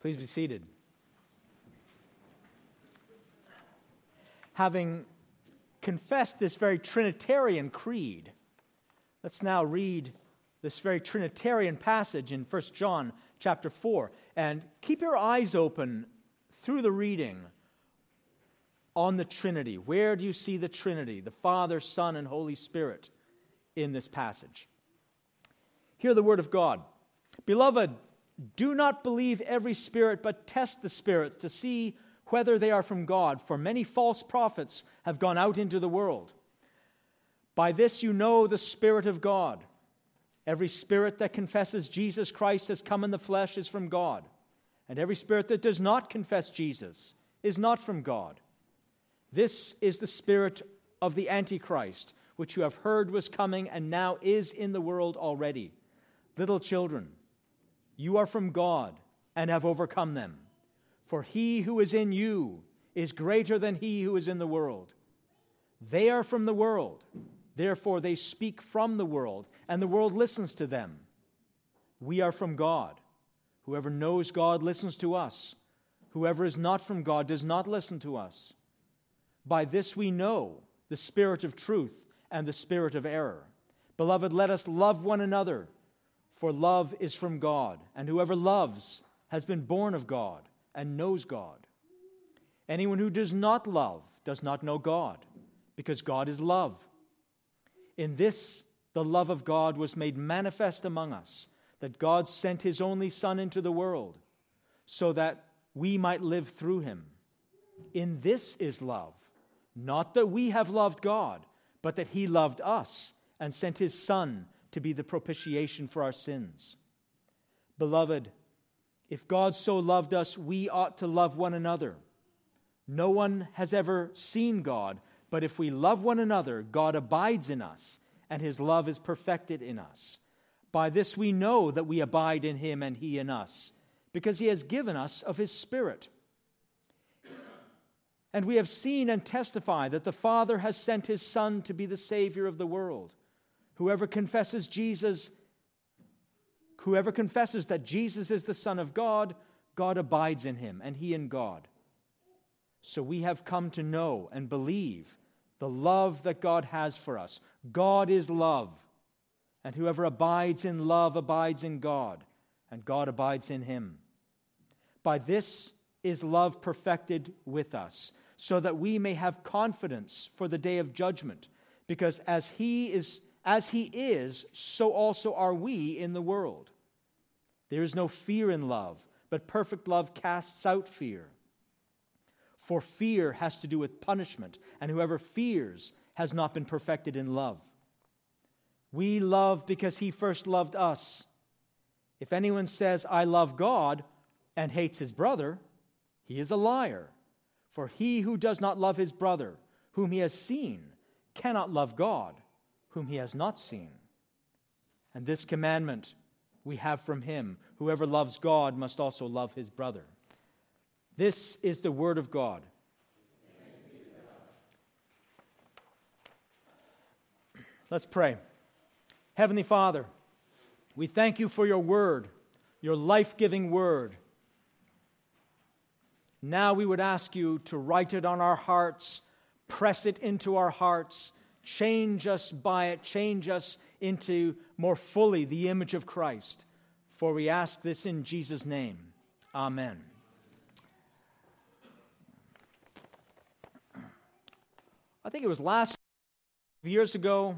Please be seated. Having confessed this very Trinitarian creed, let's now read this very Trinitarian passage in 1 John chapter 4. And keep your eyes open through the reading on the Trinity. Where do you see the Trinity, the Father, Son, and Holy Spirit in this passage? Hear the word of God. Beloved, do not believe every spirit, but test the spirits to see whether they are from God, for many false prophets have gone out into the world. By this you know the Spirit of God. Every spirit that confesses Jesus Christ has come in the flesh is from God, and every spirit that does not confess Jesus is not from God. This is the spirit of the Antichrist, which you have heard was coming and now is in the world already. Little children, you are from God and have overcome them. For he who is in you is greater than he who is in the world. They are from the world, therefore they speak from the world, and the world listens to them. We are from God. Whoever knows God listens to us. Whoever is not from God does not listen to us. By this we know the spirit of truth and the spirit of error. Beloved, let us love one another, for love is from God, and whoever loves has been born of God and knows God. Anyone who does not love does not know God, because God is love. In this, the love of God was made manifest among us, that God sent his only Son into the world, so that we might live through him. In this is love, not that we have loved God, but that he loved us and sent his Son to be the propitiation for our sins. Beloved, if God so loved us, we ought to love one another. No one has ever seen God, but if we love one another, God abides in us, and his love is perfected in us. By this we know that we abide in him and he in us, because he has given us of his Spirit. And we have seen and testify that the Father has sent his Son to be the Savior of the world. Whoever confesses that Jesus is the Son of God, God abides in him, and he in God. So we have come to know and believe the love that God has for us. God is love, and whoever abides in love abides in God, and God abides in him. By this is love perfected with us, so that we may have confidence for the day of judgment, because as he is, so also are we in the world. There is no fear in love, but perfect love casts out fear. For fear has to do with punishment, and whoever fears has not been perfected in love. We love because he first loved us. If anyone says, I love God, and hates his brother, he is a liar. For he who does not love his brother, whom he has seen, cannot love God, whom he has not seen. And this commandment we have from him: whoever loves God must also love his brother. This is the word of God. Let's pray. Heavenly Father, we thank you for your word, your life-giving word. Now we would ask you to write it on our hearts, press it into our hearts, change us by it, change us into more fully the image of Christ. For we ask this in Jesus' name. Amen. I think it was last years ago,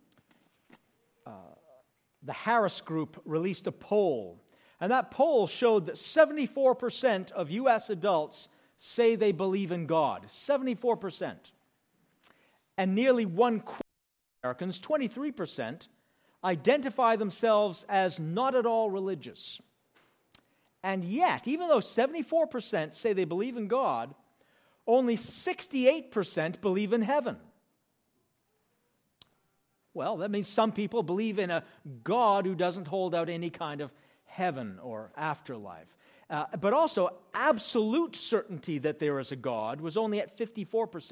the Harris Group released a poll. And that poll showed that 74% of U.S. adults say they believe in God. 74%. And nearly one quarter of Americans, 23%, identify themselves as not at all religious. And yet, even though 74% say they believe in God, only 68% believe in heaven. Well, that means some people believe in a God who doesn't hold out any kind of heaven or afterlife. But also, absolute certainty that there is a God was only at 54%.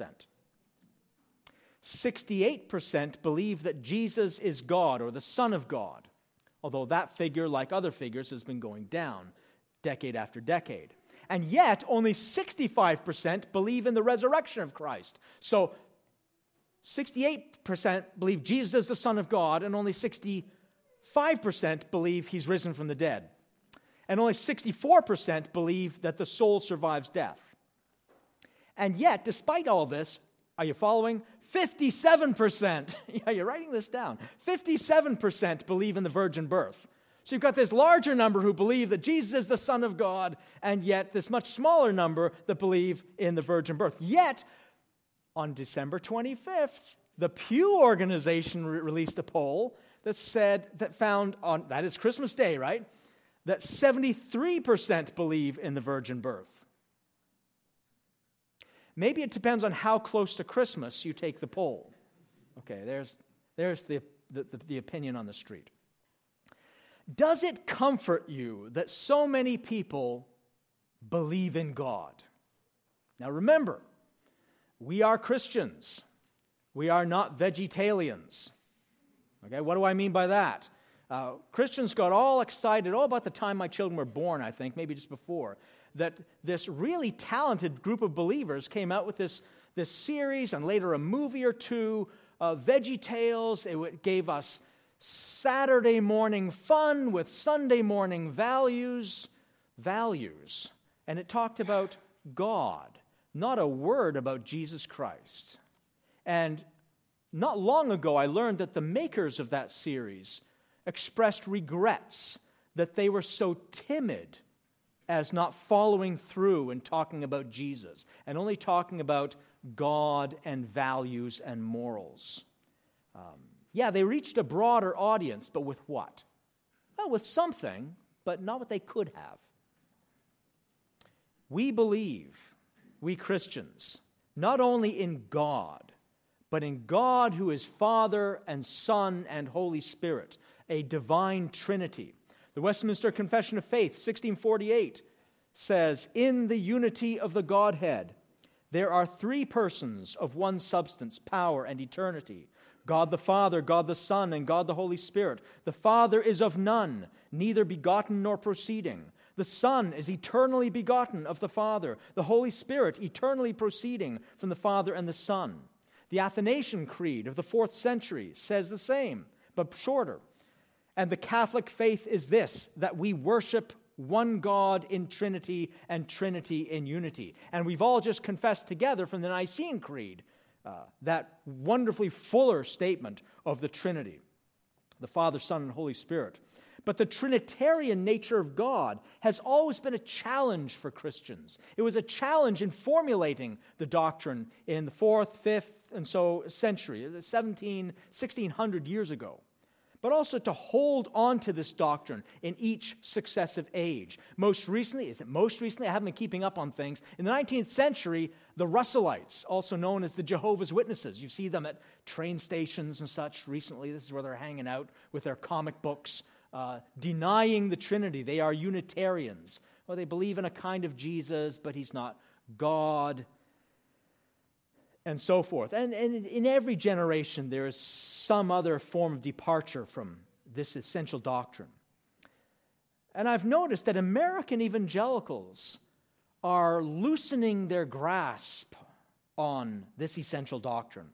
68% believe that Jesus is God or the Son of God, although that figure, like other figures, has been going down decade after decade. And yet, only 65% believe in the resurrection of Christ. So, 68% believe Jesus is the Son of God, and only 65% believe he's risen from the dead. And only 64% believe that the soul survives death. And yet, despite all this, are you following? 57%, yeah, you're writing this down, 57% believe in the virgin birth. So you've got this larger number who believe that Jesus is the Son of God, and yet this much smaller number that believe in the virgin birth. Yet, on December 25th, the Pew organization released a poll that found on, that is Christmas Day, right, that 73% believe in the virgin birth. Maybe it depends on how close to Christmas you take the poll. Okay, there's the opinion on the street. Does it comfort you that so many people believe in God? Now remember, we are Christians. We are not vegetarians. Okay, what do I mean by that? Christians got all excited, about the time my children were born, I think, maybe just before, that this really talented group of believers came out with this series and later a movie or two of VeggieTales. It gave us Saturday morning fun with Sunday morning values. And it talked about God, not a word about Jesus Christ. And not long ago, I learned that the makers of that series expressed regrets that they were so timid as not following through and talking about Jesus and only talking about God and values and morals. They reached a broader audience, but with what? Well, with something, but not what they could have. We believe, we Christians, not only in God, but in God who is Father and Son and Holy Spirit, a divine Trinity. The Westminster Confession of Faith, 1648, says, "In the unity of the Godhead, there are three persons of one substance, power, and eternity. God the Father, God the Son, and God the Holy Spirit. The Father is of none, neither begotten nor proceeding. The Son is eternally begotten of the Father. The Holy Spirit eternally proceeding from the Father and the Son." The Athanasian Creed of the 4th century says the same, but shorter. "And the Catholic faith is this, that we worship one God in Trinity and Trinity in unity." And we've all just confessed together from the Nicene Creed that wonderfully fuller statement of the Trinity, the Father, Son, and Holy Spirit. But the Trinitarian nature of God has always been a challenge for Christians. It was a challenge in formulating the doctrine in the 4th, 5th, and so century, 1600 years ago. But also to hold on to this doctrine in each successive age. Most recently, I haven't been keeping up on things. In the 19th century, the Russellites, also known as the Jehovah's Witnesses, you see them at train stations and such recently. This is where they're hanging out with their comic books, denying the Trinity. They are Unitarians. Well, they believe in a kind of Jesus, but he's not God, and so forth. And in every generation, there is some other form of departure from this essential doctrine. And I've noticed that American evangelicals are loosening their grasp on this essential doctrine.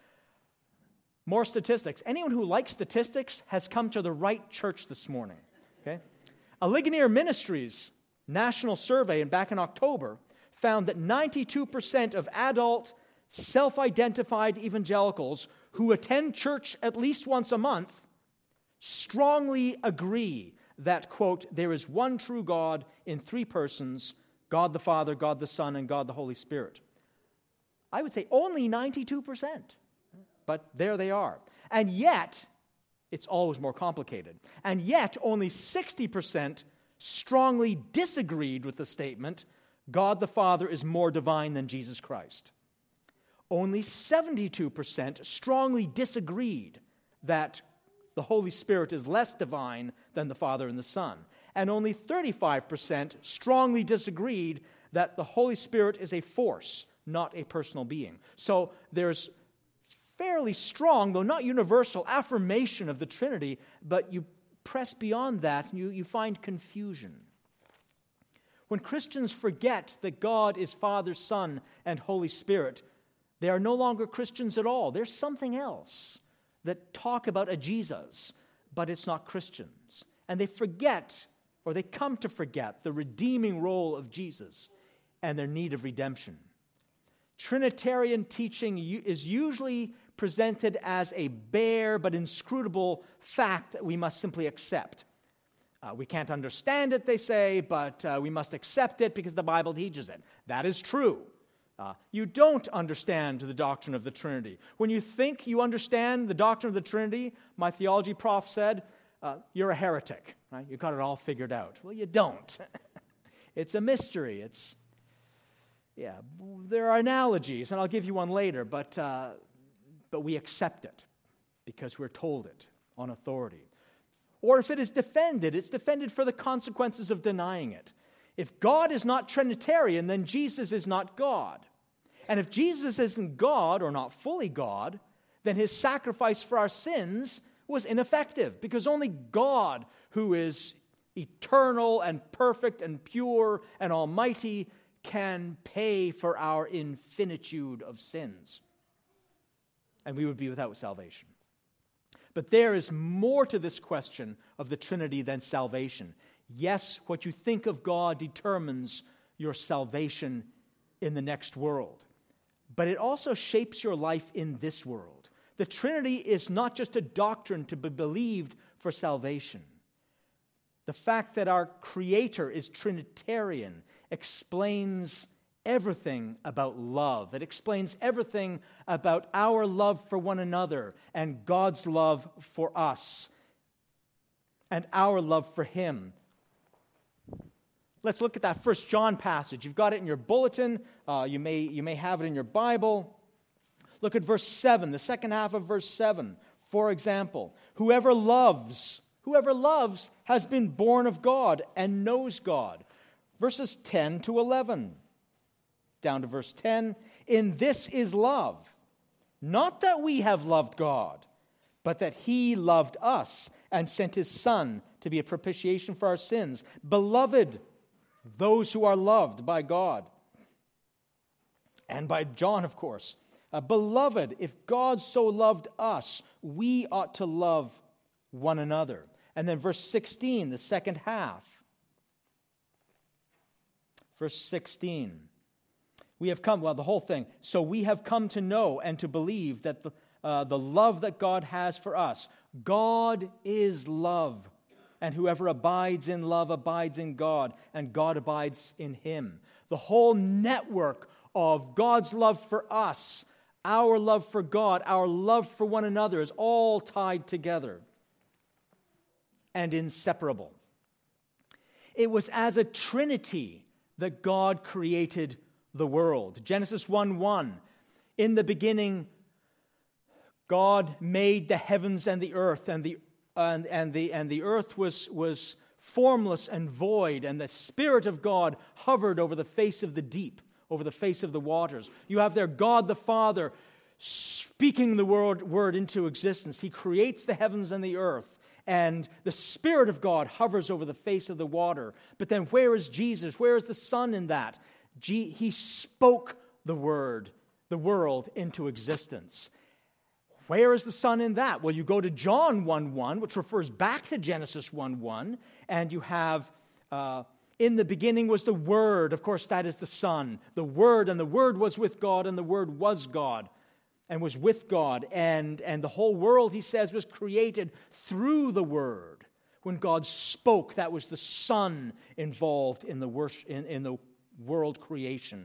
More statistics. Anyone who likes statistics has come to the right church this morning. Okay? A Ligonier Ministries national survey back in October found that 92% of adult self-identified evangelicals who attend church at least once a month strongly agree that, quote, "there is one true God in three persons, God the Father, God the Son, and God the Holy Spirit." I would say only 92%, but there they are. And yet, it's always more complicated. And yet, only 60% strongly disagreed with the statement, "God the Father is more divine than Jesus Christ." Only 72% strongly disagreed that the Holy Spirit is less divine than the Father and the Son. And only 35% strongly disagreed that the Holy Spirit is a force, not a personal being. So there's fairly strong, though not universal, affirmation of the Trinity, but you press beyond that and you find confusion. When Christians forget that God is Father, Son, and Holy Spirit, they are no longer Christians at all. There's something else that talk about a Jesus, but it's not Christians. And they forget, or they come to forget, the redeeming role of Jesus and their need of redemption. Trinitarian teaching is usually presented as a bare but inscrutable fact that we must simply accept. We can't understand it, they say, but we must accept it because the Bible teaches it. That is true. You don't understand the doctrine of the Trinity. When you think you understand the doctrine of the Trinity, my theology prof said, you're a heretic. Right? You got it all figured out. Well, you don't. It's a mystery. There are analogies, and I'll give you one later, but we accept it because we're told it on authority. Or if it is defended, it's defended for the consequences of denying it. If God is not Trinitarian, then Jesus is not God. And if Jesus isn't God, or not fully God, then his sacrifice for our sins was ineffective, because only God, who is eternal and perfect and pure and almighty, can pay for our infinitude of sins. And we would be without salvation. But there is more to this question of the Trinity than salvation. Yes, what you think of God determines your salvation in the next world. But it also shapes your life in this world. The Trinity is not just a doctrine to be believed for salvation. The fact that our Creator is Trinitarian explains everything about love. It explains everything about our love for one another and God's love for us and our love for Him. Let's look at that 1 John passage. You've got it in your bulletin. You may have it in your Bible. Look at verse 7, the second half of verse 7. For example, whoever loves has been born of God and knows God. Verses 10 to 11. Down to verse 10. In this is love, not that we have loved God, but that He loved us and sent His Son to be a propitiation for our sins. Beloved, those who are loved by God, and by John, of course. Beloved, if God so loved us, we ought to love one another. And then verse 16, the second half. Verse 16. We have come, the whole thing. So we have come to know and to believe that the love that God has for us. God is love. And whoever abides in love abides in God, and God abides in him. The whole network of God's love for us, our love for God, our love for one another is all tied together and inseparable. It was as a trinity that God created the world. Genesis 1:1, in the beginning, God made the heavens and the earth, and the earth was formless and void, and the Spirit of God hovered over the face of the deep, over the face of the waters. You have there God the Father speaking the word into existence. He creates the heavens and the earth, and the Spirit of God hovers over the face of the water. But then where is Jesus? Where is the Son in that? He spoke the world into existence. Where is the Son in that? Well, you go to John 1:1, which refers back to Genesis 1:1, and you have, in the beginning was the Word. Of course, that is the Son. The Word, and the Word was with God, and the Word was God, and was with God. And the whole world, he says, was created through the Word. When God spoke, that was the Son involved in the world creation.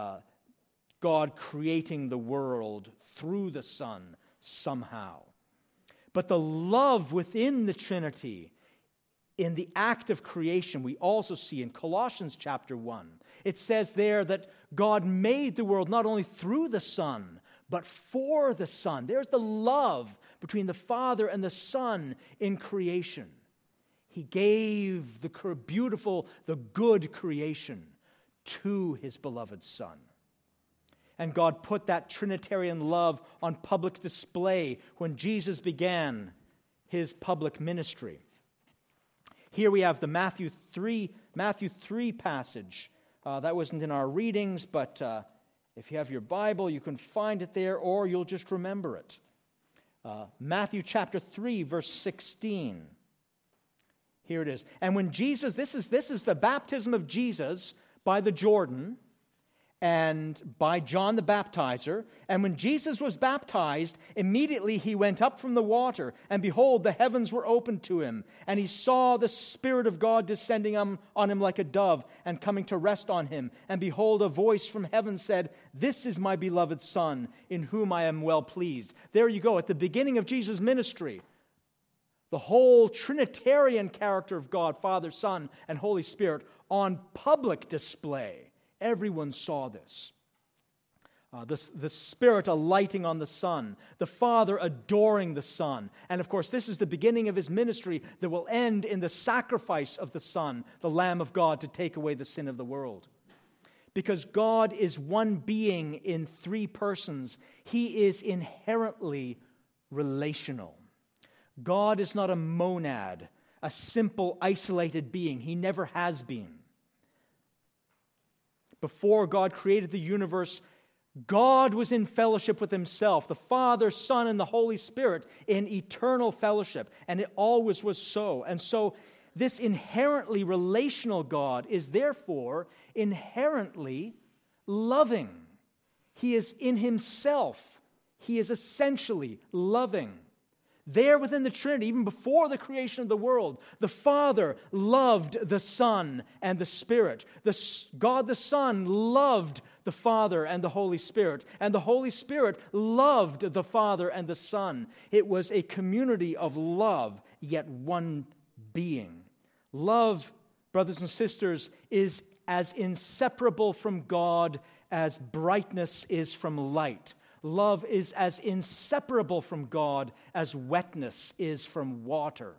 God creating the world through the Son somehow. But the love within the Trinity, in the act of creation, we also see in Colossians chapter 1. It says there that God made the world not only through the Son, but for the Son. There's the love between the Father and the Son in creation. He gave the beautiful, the good creation to His beloved Son. And God put that Trinitarian love on public display when Jesus began His public ministry. Here we have the Matthew 3 Matthew 3 passage. That wasn't in our readings, but if you have your Bible, you can find it there, or you'll just remember it. Matthew chapter 3, verse 16. Here it is. And when Jesus, this is the baptism of Jesus by the Jordan and by John the Baptizer. And when Jesus was baptized, immediately he went up from the water, and behold, the heavens were opened to him. And he saw the Spirit of God descending on him like a dove and coming to rest on him. And behold, a voice from heaven said, "This is my beloved Son, in whom I am well pleased." There you go, at the beginning of Jesus' ministry. The whole Trinitarian character of God, Father, Son, and Holy Spirit on public display. Everyone saw this. The Spirit alighting on the Son, the Father adoring the Son. And of course, this is the beginning of his ministry that will end in the sacrifice of the Son, the Lamb of God, to take away the sin of the world. Because God is one being in three persons, he is inherently relational. God is not a monad, a simple, isolated being. He never has been. Before God created the universe, God was in fellowship with himself, the Father, Son, and the Holy Spirit in eternal fellowship, and it always was so. And so this inherently relational God is therefore inherently loving. He is in himself. He is essentially loving. There within the Trinity, even before the creation of the world, the Father loved the Son and the Spirit. God the Son loved the Father and the Holy Spirit. And the Holy Spirit loved the Father and the Son. It was a community of love, yet one being. Love, brothers and sisters, is as inseparable from God as brightness is from light. Love is as inseparable from God as wetness is from water.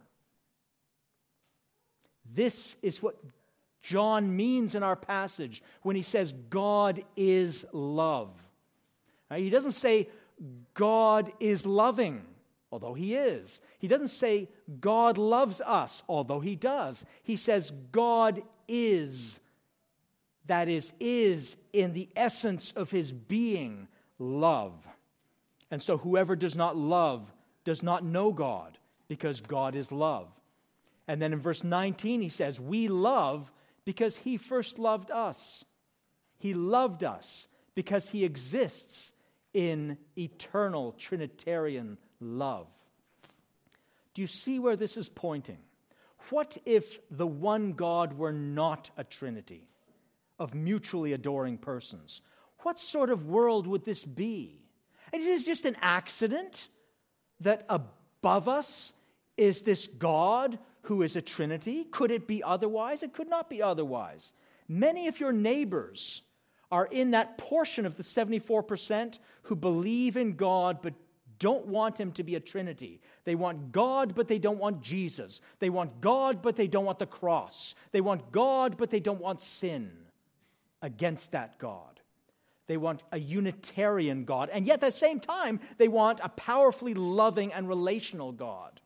This is what John means in our passage when he says God is love. Now, he doesn't say God is loving, although he is. He doesn't say God loves us, although he does. He says God is, that is in the essence of his being, love. And so whoever does not love does not know God, because God is love. And then in verse 19 he says, we love because he first loved us. He loved us because he exists in eternal Trinitarian love. Do you see where this is pointing? What if the one God were not a Trinity of mutually adoring persons? What sort of world would this be? Is this just an accident that above us is this God who is a Trinity? Could it be otherwise? It could not be otherwise. Many of your neighbors are in that portion of the 74% who believe in God but don't want him to be a Trinity. They want God, but they don't want Jesus. They want God, but they don't want the cross. They want God, but they don't want sin against that God. They want a Unitarian God, and yet at the same time, they want a powerfully loving and relational God.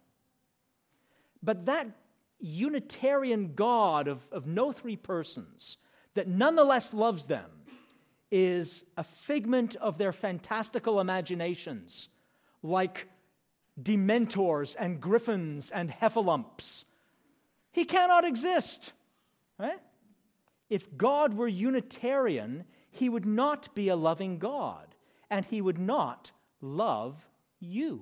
But that Unitarian God of no three persons that nonetheless loves them is a figment of their fantastical imaginations, like Dementors and Griffins and Heffalumps. He cannot exist, right? If God were Unitarian, he would not be a loving God, and he would not love you.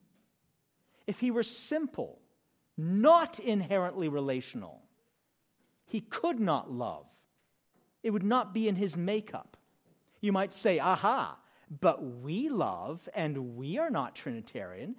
If he were simple, not inherently relational, he could not love. It would not be in his makeup. You might say, aha, but we love, and we are not Trinitarian.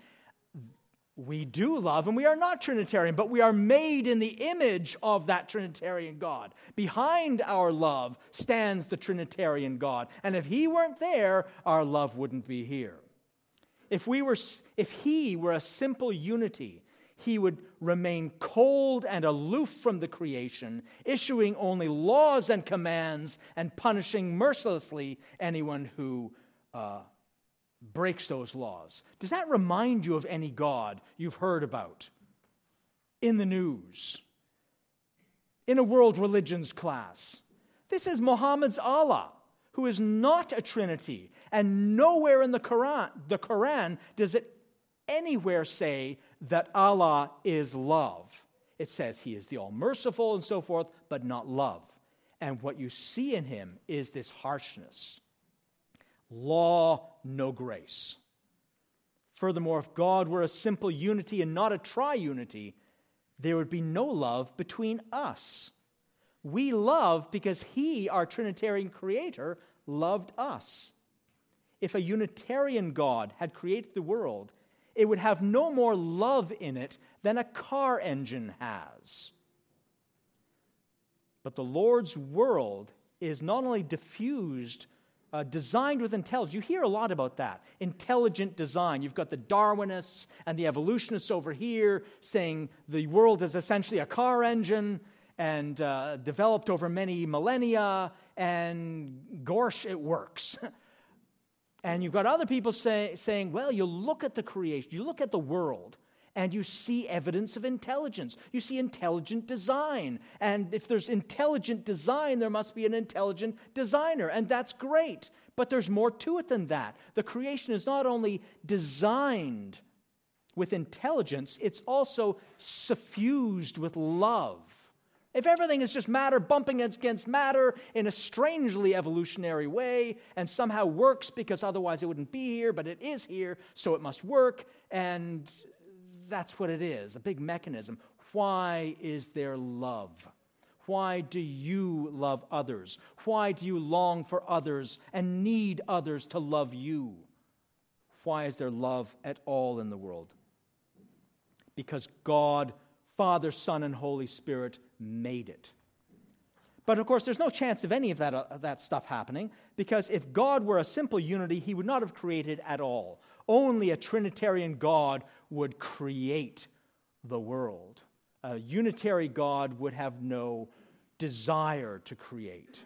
We do love, and we are not Trinitarian, but we are made in the image of that Trinitarian God. Behind our love stands the Trinitarian God. And if he weren't there, our love wouldn't be here. If he were a simple unity, he would remain cold and aloof from the creation, issuing only laws and commands and punishing mercilessly anyone who breaks those laws. Does that remind you of any God you've heard about in the news? in a world religions class. This is Muhammad's Allah, who is not a Trinity. And nowhere in the Quran does it anywhere say that Allah is love. It says he is the all-merciful and so forth, but not love. And what you see in him is this harshness. Law, no grace. Furthermore, if God were a simple unity and not a triunity, there would be no love between us. We love because he, our Trinitarian creator, loved us. If a Unitarian God had created the world, it would have no more love in it than a car engine has. But the Lord's world is not only diffused, designed with intelligence. You hear a lot about that. Intelligent design. You've got the Darwinists and the evolutionists over here saying the world is essentially a car engine and developed over many millennia, and gosh, it works. And you've got other people saying, well, you look at the creation, you look at the world, and you see evidence of intelligence. You see intelligent design. And if there's intelligent design, there must be an intelligent designer. And that's great. But there's more to it than that. The creation is not only designed with intelligence, it's also suffused with love. If everything is just matter bumping against matter in a strangely evolutionary way and somehow works because otherwise it wouldn't be here, but it is here, so it must work, and that's what it is, a big mechanism. Why is there love? Why do you love others? Why do you long for others and need others to love you? Why is there love at all in the world? Because God, Father, Son, and Holy Spirit made it. But of course, there's no chance of any of that stuff happening, because if God were a simple unity, he would not have created at all. Only a Trinitarian God would create the world. A unitary God would have no desire to create.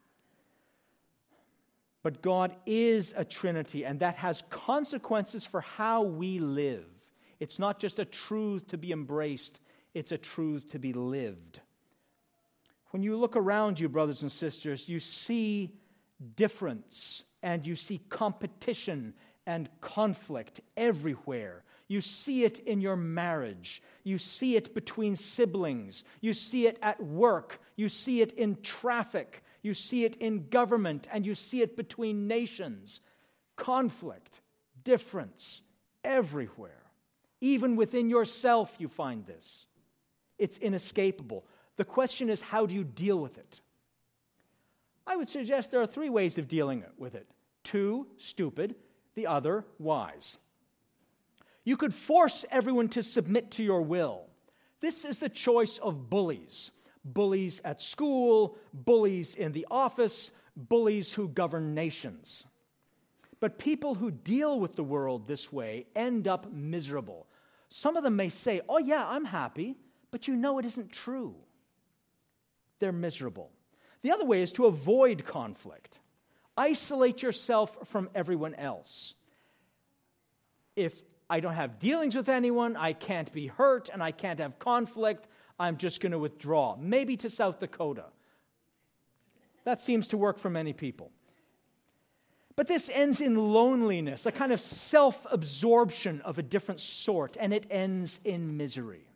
But God is a Trinity, and that has consequences for how we live. It's not just a truth to be embraced, it's a truth to be lived. When you look around you, brothers and sisters, you see difference and you see competition and conflict everywhere. You see it in your marriage. You see it between siblings. You see it at work. You see it in traffic. You see it in government, and you see it between nations. Conflict, difference, everywhere. Even within yourself you find this. It's inescapable. The question is, how do you deal with it? I would suggest there are 3 ways of dealing with it. 2, stupid. The other, wise. You could force everyone to submit to your will. This is the choice of bullies. Bullies at school, bullies in the office, bullies who govern nations. But people who deal with the world this way end up miserable. Some of them may say, oh yeah, I'm happy, but you know it isn't true. They're miserable. The other way is to avoid conflict. Isolate yourself from everyone else. If I don't have dealings with anyone, I can't be hurt, and I can't have conflict, I'm just going to withdraw, maybe to South Dakota. That seems to work for many people. But this ends in loneliness, a kind of self-absorption of a different sort, and it ends in misery.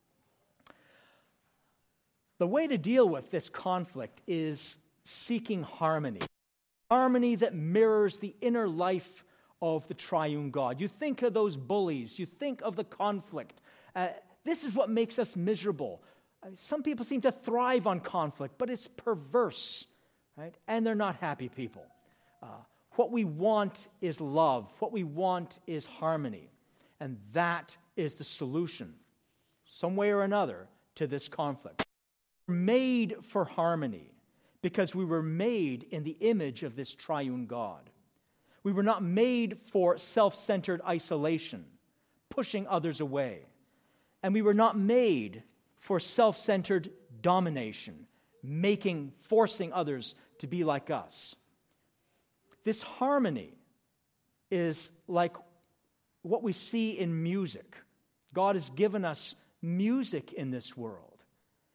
The way to deal with this conflict is seeking harmony. Harmony that mirrors the inner life of the triune God. You think of those bullies. You think of the conflict. This is what makes us miserable. Some people seem to thrive on conflict, but it's perverse, right? And they're not happy people. What we want is love. What we want is harmony. And that is the solution, some way or another, to this conflict. We're made for harmony because we were made in the image of this triune God. We were not made for self-centered isolation, pushing others away. And we were not made for self-centered domination, forcing others to be like us. This harmony is like what we see in music. God has given us music in this world.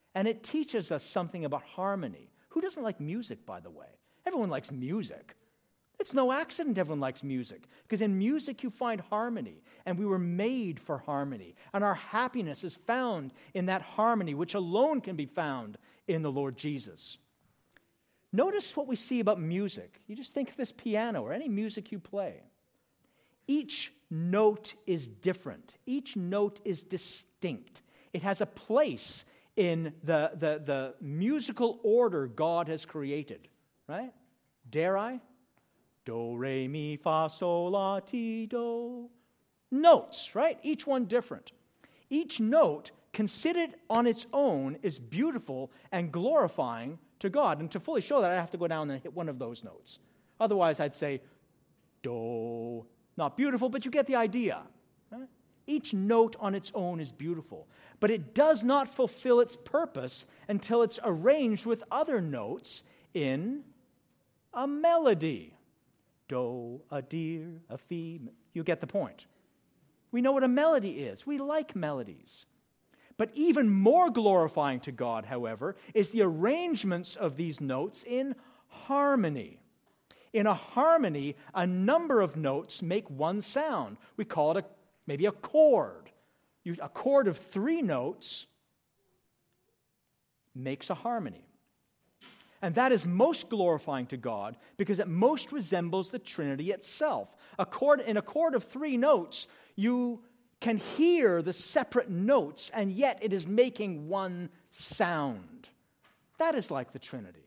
And it teaches us something about harmony. Who doesn't like music, by the way? Everyone likes music. It's no accident everyone likes music, because in music you find harmony, and we were made for harmony. And our happiness is found in that harmony, which alone can be found in the Lord Jesus. Notice what we see about music. You just think of this piano or any music you play. Each note is different. Each note is distinct. It has a place in the musical order God has created, right? Dare I? Do, re, mi, fa, sol, la, ti, do. Notes, right? Each one different. Each note, considered on its own, is beautiful and glorifying to God. And to fully show that, I have to go down and hit one of those notes. Otherwise, I'd say, do. Not beautiful, but you get the idea. Right? Each note on its own is beautiful. But it does not fulfill its purpose until it's arranged with other notes in a melody. Do, a deer, a fee. You get the point. We know what a melody is. We like melodies. But even more glorifying to God, however, is the arrangements of these notes in harmony. In a harmony, a number of notes make one sound. We call it maybe a chord. A chord of 3 notes makes a harmony. And that is most glorifying to God because it most resembles the Trinity itself. In a chord of 3 notes, you can hear the separate notes, and yet it is making one sound. That is like the Trinity.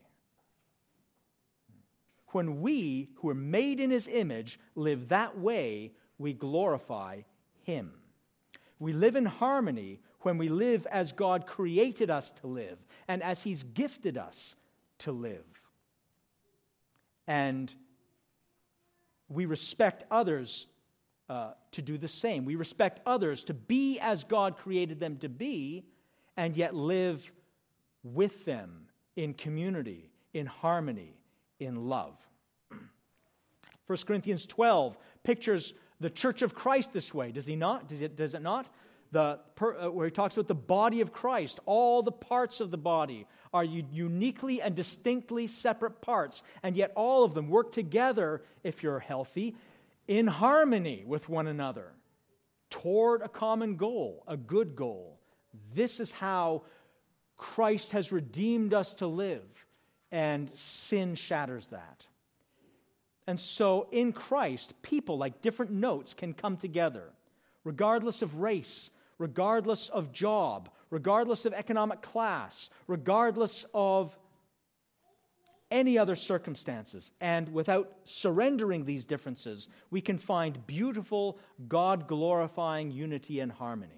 When we, who are made in His image, live that way, we glorify Him. We live in harmony when we live as God created us to live and as He's gifted us to live. And we respect others to do the same. We respect others to be as God created them to be, and yet live with them in community, in harmony, in love. 1 Corinthians 12 pictures the church of Christ this way, does he not? Does it not? Where he talks about the body of Christ, all the parts of the body are uniquely and distinctly separate parts, and yet all of them work together, if you're healthy, in harmony with one another, toward a common goal, a good goal. This is how Christ has redeemed us to live, and sin shatters that. And so in Christ, people like different notes can come together, regardless of race, regardless of job, regardless of economic class, regardless of any other circumstances. And without surrendering these differences, we can find beautiful, God-glorifying unity and harmony.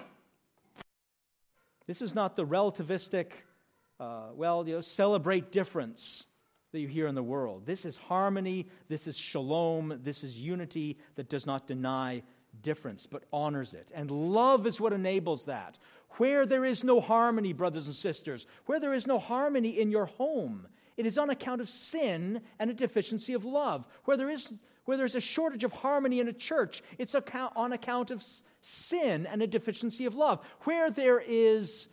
This is not the relativistic, celebrate difference that you hear in the world. This is harmony, this is shalom, this is unity that does not deny difference, but honors it. And love is what enables that. Where there is no harmony, brothers and sisters, where there is no harmony in your home, it is on account of sin and a deficiency of love. Where there's a shortage of harmony in a church, it's on account of sin and a deficiency of love. Where there is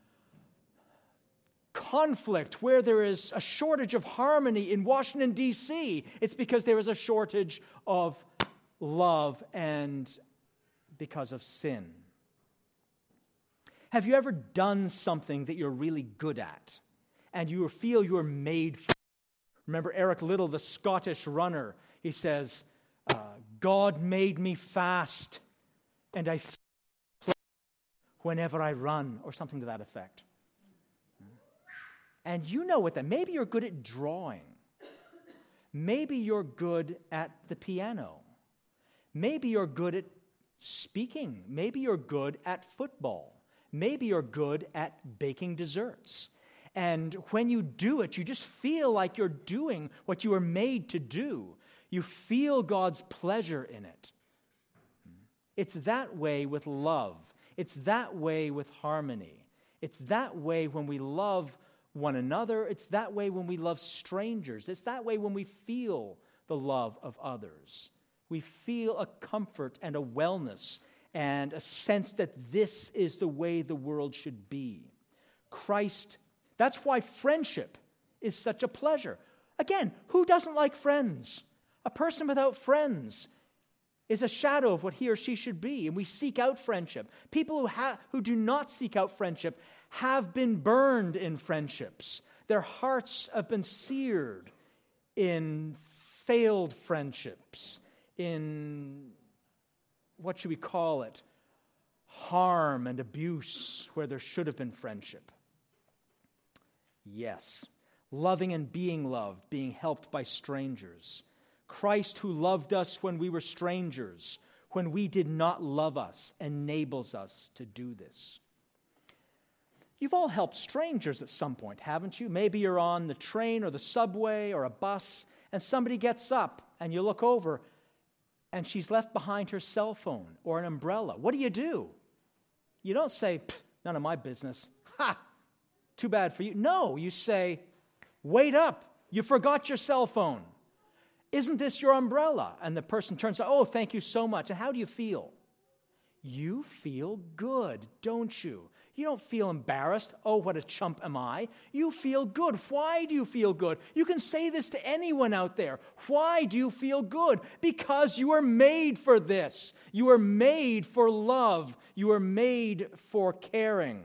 conflict, where there is a shortage of harmony in Washington, D.C., it's because there is a shortage of love and because of sin. Have you ever done something that you're really good at and you feel you're made for it? Remember Eric Liddell, the Scottish runner? He says, God made me fast and I feel whenever I run, or something to that effect. And you know what that, maybe you're good at drawing. Maybe you're good at the piano. Maybe you're good at speaking. Maybe you're good at football. Maybe you're good at baking desserts. And when you do it, you just feel like you're doing what you were made to do. You feel God's pleasure in it. It's that way with love. It's that way with harmony. It's that way when we love one another. It's that way when we love strangers. It's that way when we feel the love of others. We feel a comfort and a wellness and a sense that this is the way the world should be. Christ. That's why friendship is such a pleasure. Again, who doesn't like friends? A person without friends is a shadow of what he or she should be, and we seek out friendship. People who do not seek out friendship have been burned in friendships. Their hearts have been seared in failed friendships, in, what should we call it, harm and abuse where there should have been friendship. Yes, loving and being loved, being helped by strangers. Christ, who loved us when we were strangers, when we did not love us, enables us to do this. You've all helped strangers at some point, haven't you? Maybe you're on the train or the subway or a bus, and somebody gets up, and you look over, and she's left behind her cell phone or an umbrella. What do? You don't say, none of my business. Ha! Too bad for you. No, you say, wait up. You forgot your cell phone. Isn't this your umbrella? And the person turns out, oh, thank you so much. And how do you feel? You feel good, don't you? You don't feel embarrassed. Oh, what a chump am I? You feel good. Why do you feel good? You can say this to anyone out there. Why do you feel good? Because you are made for this. You are made for love. You are made for caring.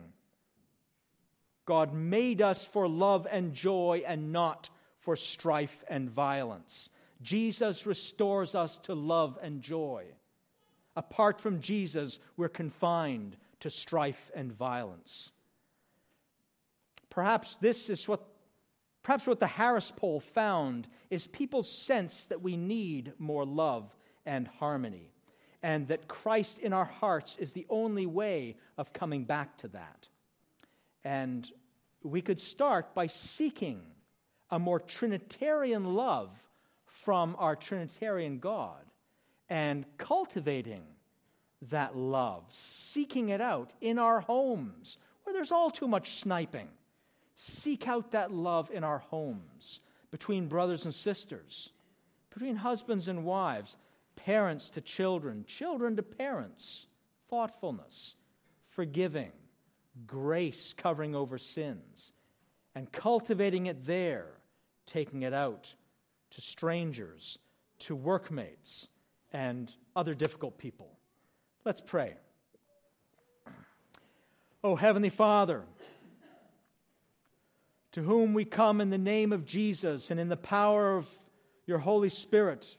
God made us for love and joy and not for strife and violence. Jesus restores us to love and joy. Apart from Jesus, we're confined to strife and violence. Perhaps what the Harris poll found is people's sense that we need more love and harmony, and that Christ in our hearts is the only way of coming back to that. And we could start by seeking a more Trinitarian love from our Trinitarian God and cultivating that love, seeking it out in our homes where there's all too much sniping. Seek out that love in our homes, between brothers and sisters, between husbands and wives, parents to children, children to parents, thoughtfulness, forgiving, grace covering over sins, and cultivating it there, taking it out to strangers, to workmates, and other difficult people. Let's pray. Oh, Heavenly Father, to whom we come in the name of Jesus and in the power of your Holy Spirit,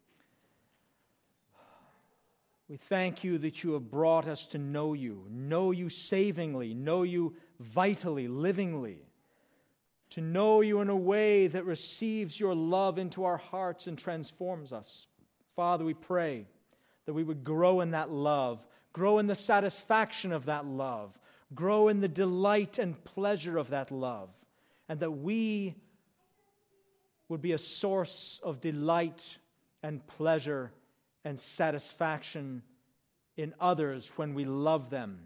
we thank you that you have brought us to know you savingly, know you vitally, livingly, to know you in a way that receives your love into our hearts and transforms us. Father, we pray that we would grow in that love, grow in the satisfaction of that love, grow in the delight and pleasure of that love, and that we would be a source of delight and pleasure and satisfaction in others when we love them.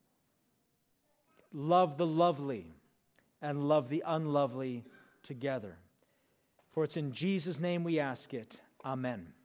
Love the lovely and love the unlovely together. For it's in Jesus' name we ask it. Amen.